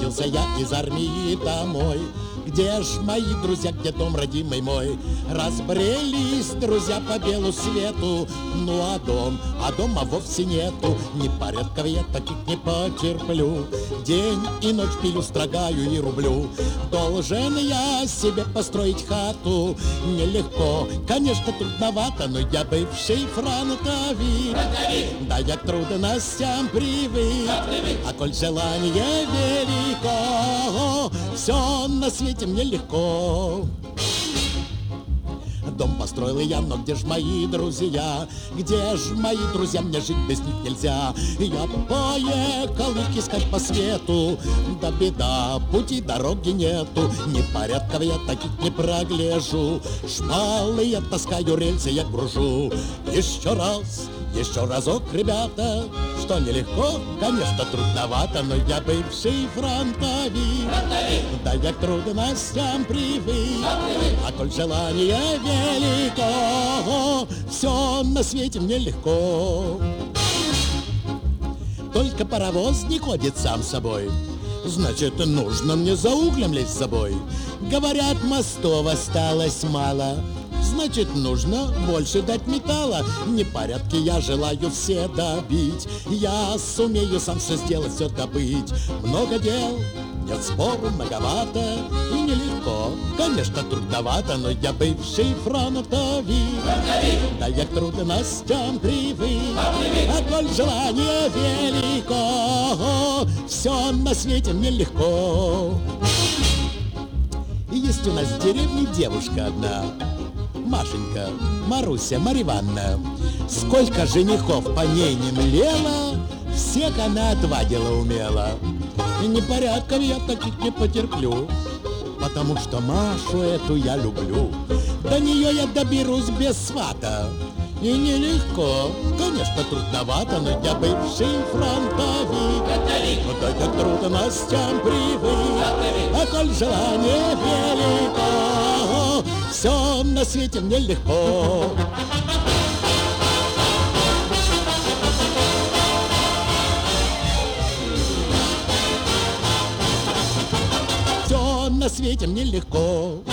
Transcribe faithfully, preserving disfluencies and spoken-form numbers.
Возвратился я из армии домой. Где ж мои друзья, где дом родимый мой? Разбрелись друзья по белу свету. Ну а дом, а дома вовсе нету. Ни порядков я таких не потерплю. День и ночь пилю, строгаю и рублю. Должен я себе построить хату. Нелегко, конечно, трудновато, но я бывший фронтовик. Да я к трудностям привык. А коль желание велико, все на свете мне легко. Дом построил я, но где ж мои друзья? Где ж мои друзья? Мне жить без них нельзя. Я поехал их искать по свету. Да беда, пути дороги нету. Ни порядков я таких не прогляжу. Шпалы я таскаю, рельсы я гружу. Еще раз, еще разок, ребята. Что нелегко, конечно, трудновато, но я бывший фронтовик. Да я к трудностям привык. А коль желание велико, все на свете мне легко. Только паровоз не ходит сам собой. Значит, нужно мне за углем лезть с собой. Говорят, мостов осталось мало. Значит, нужно больше дать металла. Непорядки я желаю все добить. Я сумею сам все сделать, все добыть. Много дел, нет спору, многовато и нелегко. Конечно, трудновато, но я бывший фронтовик. Да я к трудностям привык. А коль желание велико, все на свете мне легко. И есть у нас в деревне девушка одна, Машенька, Маруся, Марья Ивановна. Сколько женихов по ней не млела, всех она отвадила умело. И непорядков я таких не потерплю, потому что Машу эту я люблю. До нее я доберусь без свата. И нелегко, конечно, трудновато, но я бывший фронтовик. Да я к трудностям привык. А коль желание велико, все на свете мне легко. Все на свете мне легко.